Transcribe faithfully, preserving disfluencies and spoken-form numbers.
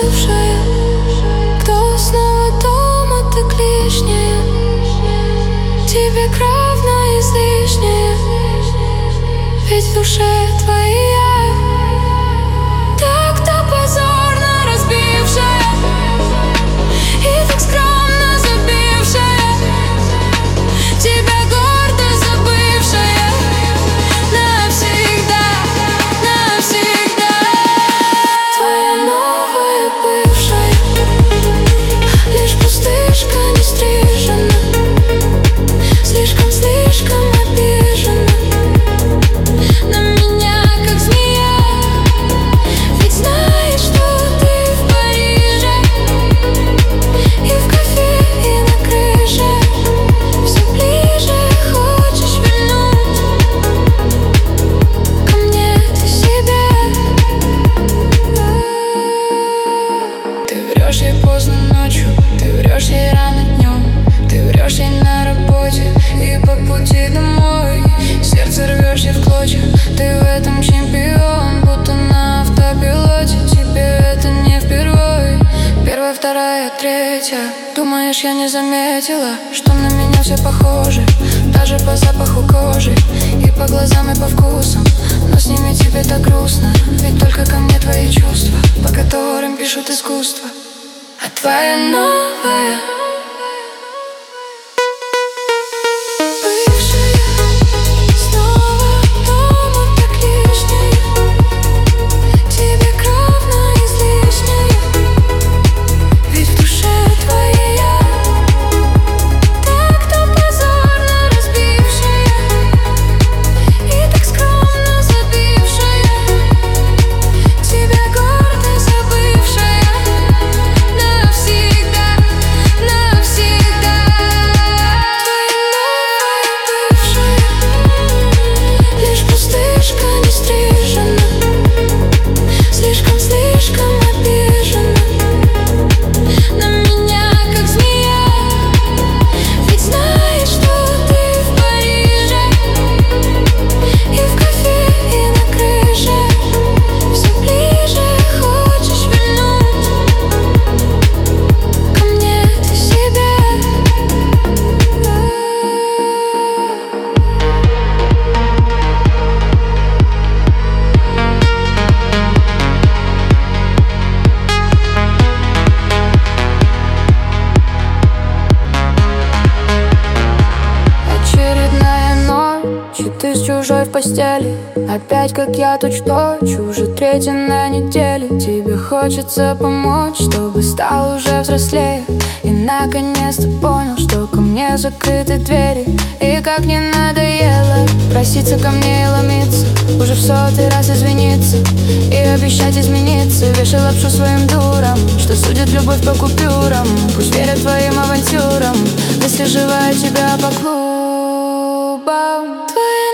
бывшая, кто снова дома, так лишняя. Тебе кровно излишняя, ведь в душе твоя так-то позорно разбившая и так скромно забившая, тебя гордо забывшая навсегда, навсегда. Твоя новая бывшая лишь пустышка не стрижена, слишком, слишком обижена на меня, как змея. Ведь знаешь, что ты в Париже и в кафе, и на крыше все ближе хочешь вернуть ко мне ты себя. Ты врешь ей поздно ночью, ты врешь ей рано днем, ты врешь ей на работе и по пути домой. Сердце рвешь ей в клочья, ты в этом чемпион, будто на автопилоте. Тебе это не впервой. Первая, вторая, третья. Думаешь, я не заметила, что на меня все похожи, даже по запаху кожи и по глазам, и по вкусам. Но с ними тебе так грустно, ведь только ко мне твои чувства, по которым пишут искусство. А твоя новая ты с чужой в постели, опять как я точь-в-точь, уже третья на неделе. Тебе хочется помочь, чтобы стал уже взрослее, и наконец-то понял, что ко мне закрыты двери. И как не надоело проситься ко мне и ломиться, уже в сотый раз извиниться и обещать измениться. Вешай лапшу своим дурам, что судят любовь по купюрам. Пусть верят твоим авантюрам, если живая тебя по клубам. Твоя